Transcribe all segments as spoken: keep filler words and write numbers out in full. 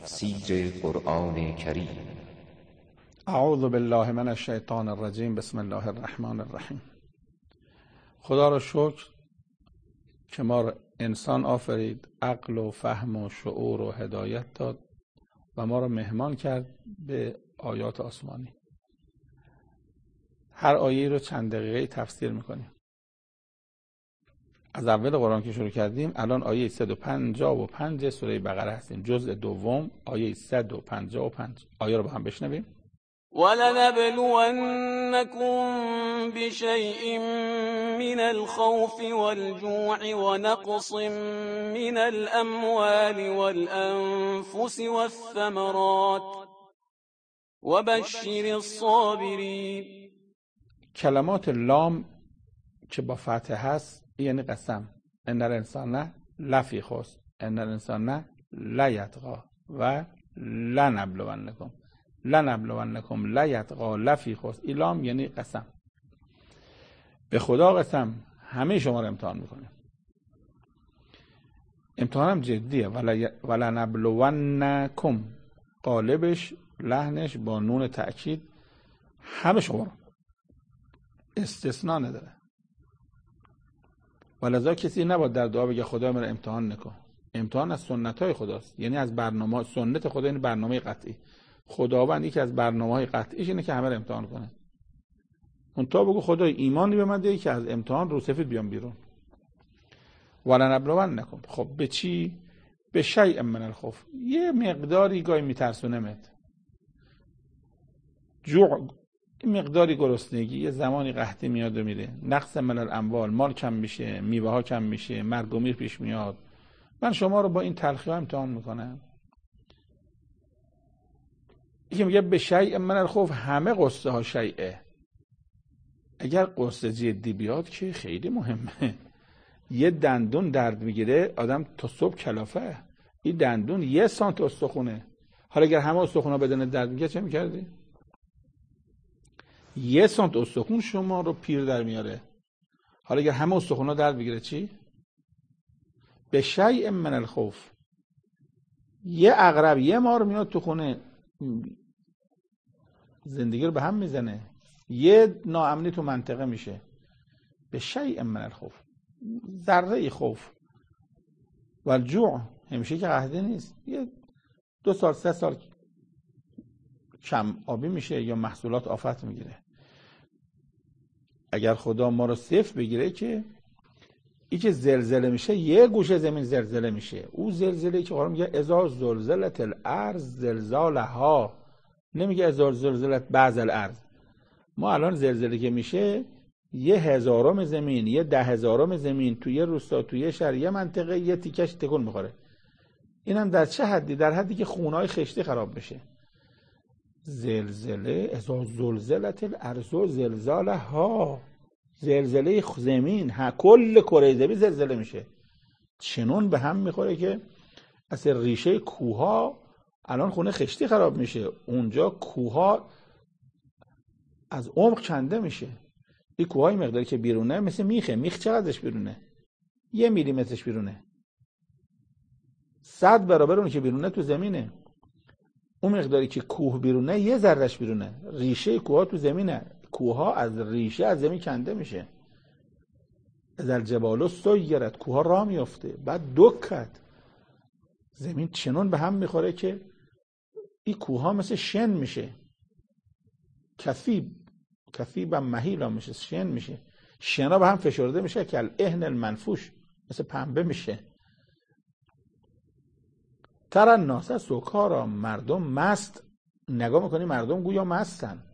تفسیر قرآن کریم. اعوذ بالله من الشیطان الرجیم. بسم الله الرحمن الرحیم. خدا را شکر که ما را انسان آفرید، عقل و فهم و شعور و هدایت داد و ما را مهمان کرد به آیات آسمانی. هر آیه رو چند دقیقه تفسیر میکنیم. از اول قرآن که شروع کردیم الان آیه صد و پنجاه و پنج سوره بقره هستیم، جزء دوم، آیه صد و پنجاه و پنج. آیه رو با هم بشنویم. وَلَنَبْلُوَنَّكُمْ بِشَيْءٍ مِّنَ الْخَوْفِ وَالْجُوعِ وَنَقْصٍ مِّنَ الْأَمْوَالِ وَالْأَنفُسِ وَالثَّمَرَاتِ وَبَشِّرِ الصَّابِرِينَ. کلمات لام که با فتحه هست یعنی قسم. ان الانسان لفی خسر، ان الانسان لیطغی و لنبلونکم لنبلونکم لیطغی لفی خسر. این لام یعنی قسم. به خدا قسم همه شما رو امتحان میکنه. امتحانم جدیه. ولنبلونکم قالبش لحنش با نون تأکید همه شما رو، استثناء نداره. ولذا کسی نباید در دعا بگه خدا من امتحان نکن. امتحان از سنت‌های خداست، یعنی از برنامه سنت خدا، این برنامه قطعی. خداوند یکی از برنامه‌های قطعیش اینه که همه رو امتحان کنه. اون تا بگو خدای ایمانی به من ده که از امتحان رو سفید بیام بیرون. ولنبلونکم. خب به چی؟ به شیء من الخوف. یه مقداری گاهی میترسونمت. جوع، مقداری گرسنگی، یه زمانی قحطی میاد و میره. نقص من الاموال، مال کم میشه، میوه ها کم میشه، مرگ و میر پیش میاد. من شما رو با این تلخی ها امتحان میکنم. یکی میگه به شیء من الخوف، همه قصه ها شیئه. اگر قصه جدی بیاد که خیلی مهمه. یه دندون درد میگیره آدم تا صبح کلافه. این دندون یه سانت استخونه. حالا اگر همه استخونا بدن درد میگیره چه میکردی؟ یه سانت استخون شما رو پیر در میاره. حالا اگر همه استخونا درد بگیره چی؟ به شیء من الخوف. یه عقرب یه مار میاد تو خونه زندگی رو به هم میزنه. یه ناامنی تو منطقه میشه. به شیء من الخوف، ذره خوف. و الجوع، همیشه که قحطی نیست. یه دو سال سه سال کم آبی میشه یا محصولات آفت میگیره. اگر خدا ما رو صفر بگیره که ای که زلزله میشه، یه گوشه زمین زلزله میشه. او زلزله که قرآن میگه اذا زلزلت الارض زلزالها، نمیگه اذا زلزلت بعض الارض. ما الان زلزله که میشه یه هزارم زمین، یه ده هزارم زمین تو یه روستا، تو یه شهر، یه منطقه یه تیکش تکون میخوره. اینم در چه حدی؟ در حدی که خونه‌های خشتی خراب بشه. زلزله اذا زلزلت الارض زلزالها، زلزله زمین، ها کل کره زمین زلزله میشه. چنون به هم میخوره که اصلا ریشه کوها، الان خونه خشتی خراب میشه، اونجا کوها از عمق کنده میشه. این کوهای مقداری که بیرونه مثل میخه. میخ چقدرش بیرونه؟ یه میلی مترش بیرونه. صد برابر اون که بیرونه تو زمینه. اون مقداری که کوه بیرونه یه ذرهش بیرونه. ریشه کوها تو زمینه. کوها از ریشه از زمین کنده میشه. از الجبال سیرت، کوها راه میفته. بعد دکت، زمین چنون به هم میخوره که این کوها مثل شن میشه. کثیب کثیب هم مهیلا میشه، شن میشه. شنا به هم فشرده میشه که الاهن المنفوش، مثل پنبه میشه. تر الناس سکارا، مردم مست. نگاه میکنی مردم گویا مستن.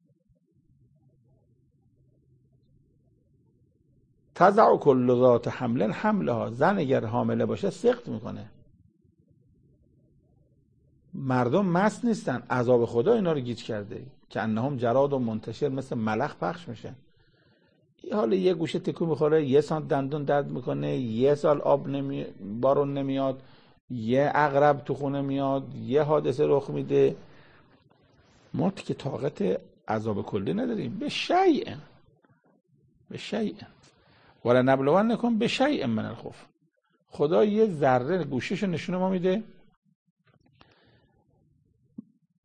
تضع کل ذات حمل حملها، زن اگر حامله باشه سقط میکنه. مردم مست نیستن. عذاب خدا اینا رو گیج کرده که انهم جراد و منتشر، مثل ملخ پخش میشن. حالا یه گوشه تکون میخوره، یه سانت دندون درد میکنه، یه سال آب نمی... بارون نمیاد، یه عقرب تو خونه میاد، یه حادثه رخ میده. ما که طاقت عذاب کلی نداریم. به شیء به شیء ولنبلونکم به شیء من الخوف. خدا یه ذره گوشش نشون ما میده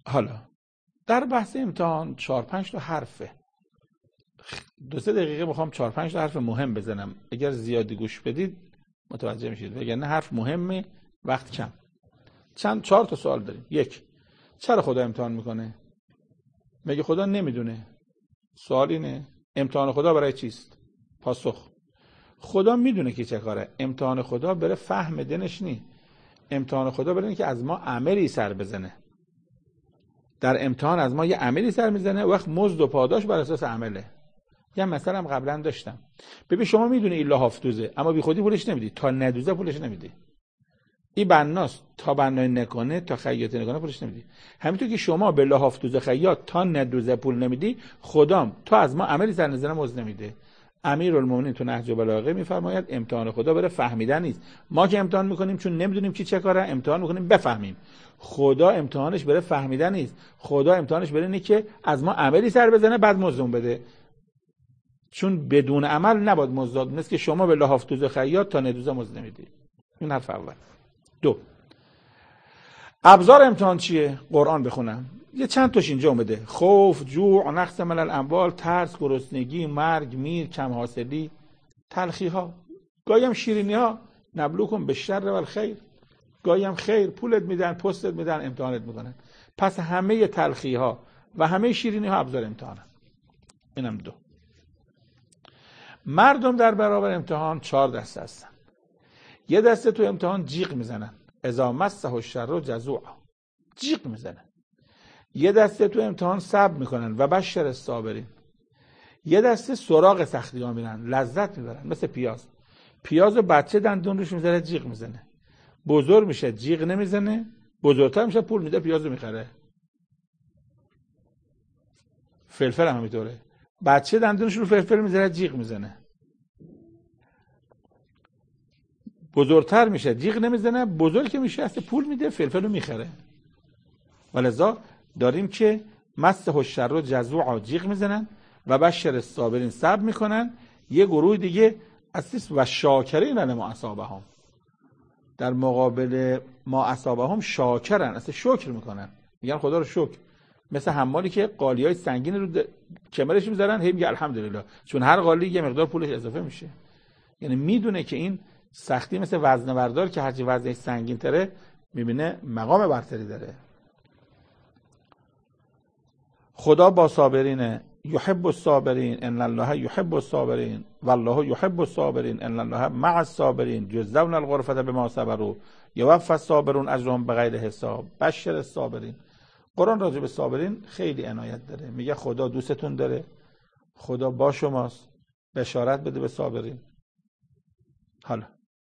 حالا در بحث امتحان چهار پنج تا حرفه، دو سه دقیقه میخوام چهار پنج تا حرف مهم بزنم. اگر زیادی گوش بدید متوجه میشید، وگرنه حرف مهمه وقت کم. چند چهار تا سوال داریم. یک، چرا خدا امتحان میکنه؟ مگه خدا نمیدونه؟ سوال اینه امتحان خدا برای چیست؟ پاسخ خدا میدونه که چه کاره. امتحان خدا برای فهم دینش نی، امتحان خدا برای اینکه از ما عملی سر بزنه. در امتحان از ما یه عملی سر میزنه، وقت مزد و پاداش بر اساس عمله. یه مثلا هم قبلا داشتم. ببین شما میدونی این لاحاف دوزه، اما بی خودی پولش نمیدی، تا ندوزه پولش نمیدی. این بناست، تا بنای نکنه، تا خیاطی نکنه پولش نمیدی. همینطور که شما به لاحاف دوزه خیاط تا ندوزه پول نمیدی، خدام تا از ما عملی سر نزنه مزد نمیده. امیرالمومنین تو نهج البلاغه میفرماید امتحان خدا برای فهمیدن نیست. ما که امتحان میکنیم چون نمیدونیم کی چه کاره، امتحان میکنیم بفهمیم. خدا امتحانش برای فهمیدن نیست، خدا امتحانش برای اینه که از ما عملی سر بزنه بعد مزد بده. چون بدون عمل نباید مزد داد، مثل که شما به لحاف دوزه خیاط تا ندوزه مزد نمیدی. این حرف اول. دو، ابزار امتحان چیه؟ قرآن بخونم. یه چند تاش اینجا اومده: خوف، جوع، نقص من الاموال، ترس، گرسنگی، مرگ، میر، کم حاصلی، تلخی ها، گاهی هم شیرینی ها، نبلوکم بالشر و الخیر، گاهی هم خیر، پولت میدن، پستت میدن، امتحانت میکنن. پس همه تلخی ها و همه شیرینی ها ابزار امتحانن. اینم دو. مردم در برابر امتحان چهار دسته هستن. یه دسته تو امتحان جیغ میزنن، اذا مسه الشر جزوع، جیغ میزنن. یه دسته تو امتحان صبر میکنن و بشر الصابرین. یه دسته سراغ سختی ها میرن، لذت میبرن، مثل پیاز. پیاز و بچه دندون روش میذاره جیغ میزنه، بزرگ میشه جیغ نمیزنه، بزرگتر میشه پول میده پیازو میخره. فلفل هم همینطوره، بچه دندونش رو فلفل میذاره جیغ میزنه، بزرگتر میشه جیغ نمیزنه، بزرگ که میشه اصلا پول میده فلفلو میخره. ولذا داریم که مسه الشر جزوع جیغ میزنن و بشر الصابرین صبر میکنن. یه گروه دیگه اساس و شاکرین علی ما اصابهم، در مقابل ما اصابهم شاکرن، اصلا شکر میکنن، میگن خدا رو شکر. مثل حمالی که قالیای سنگین رو کمرش میذارن، هی میگه الحمدلله، چون هر قالی یه مقدار پولش اضافه میشه. یعنی میدونه که این سختی مثل وزنه بردار که هرچی وزنش سنگین تره میبینه مقام برتری داره. خدا با صابرینه، یحب الصابرین ان الله یحب الصابرین والله یحب الصابرین ان الله مع الصابرین یجزون الغرفة بما صبروا یوفی الصابرون اجرهم بغیر حساب بشر الصابرین. قرآن راجع به صابرین خیلی عنایت داره، میگه خدا دوستتون داره، خدا با شماست، بشارت بده به صابرین. حالا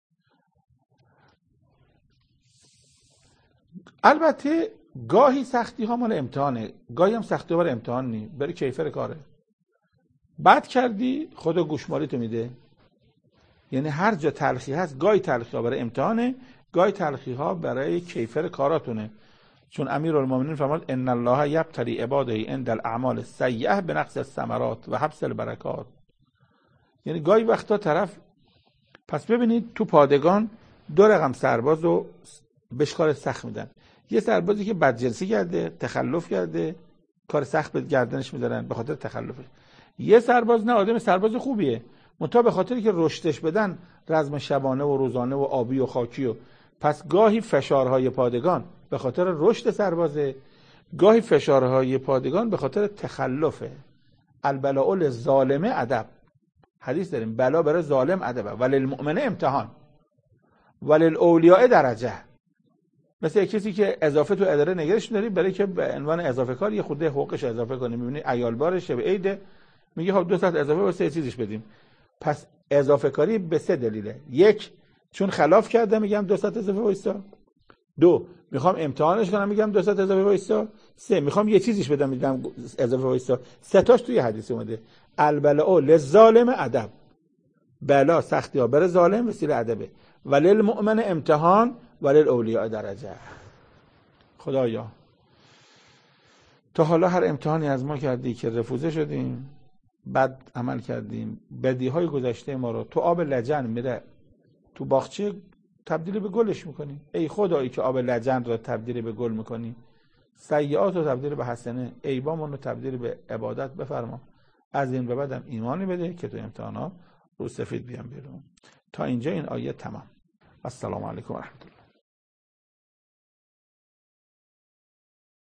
البته گاهی سختی ها مال امتحانه، گاهی هم سختی ها برای امتحان نی، برای کیفر کاره. بد کردی خدا گوشمالی تو میده. یعنی هر جا تلخی هست، گاهی تلخی ها برای امتحانه، گاهی تلخی ها برای کیفر کاراتونه. چون امیرالمومنین فرمود ان الله یبتلی عباده عند الاعمال السیئه بنقص الثمرات و حبس البرکات. یعنی گاهی وقتا طرف، پس ببینید تو پادگان دو رقم سرباز رو بهش کار سخت میدن. یه سربازی که بدجنسی کرده، تخلف کرده، کار سخت به گردنش میذارن به خاطر تخلفش. یه سرباز نه، آدم سرباز خوبیه، منتها به خاطری که رشدش بدن رزم شبانه و روزانه و آبی و خاکی و، پس گاهی فشارهای پادگان به خاطر رشد سربازه، گاهی فشارهای پادگان به خاطر تخلفه. البلاء للظالم ادب، حدیث داریم بلا برای ظالم ادبه، وللمؤمن امتحان وللاولیاء درجه. مثل یک کسی که اضافه تو اداره نگرش داری برای که به عنوان اضافه کار یه خورده حقوقش اضافه کنه، میبینی عیال بار شب عید میگه خب دو ساعت اضافه واسه چیزش بدیم. پس اضافه کاری به سه دلیله: یک، چون خلاف کرده میگم دو ساعت اضافه وایسا. دو، میخوام امتحانش کنم میگم دو ساعت اضافه وایسا. سه، میخوام یه چیزیش بدم میگم اضافه وایسا. سه تاش توی حدیث اومده. البلاء للظالم ادب، بلا سختی ها برای ظالم وسیله ادبه، وللمؤمن امتحان وللاولیاء درجه. خدایا تا حالا هر امتحانی از ما کردی که رفوزه شدیم، بد عمل کردیم، بدی های گذشته ما رو تو آب لجن میره تو باغچه تبدیل به گلش میکنی. ای خدایی که آب لجن را تبدیل به گل میکنی، سیئات رو تبدیل به حسنه، عیبامون رو تبدیل به عبادت بفرما. از این به بعدم ایمانی بده که تو امتحانات رو سفید بیان بیرون. تا اینجا این آیه تمام. السلام علیکم و رحمت الله.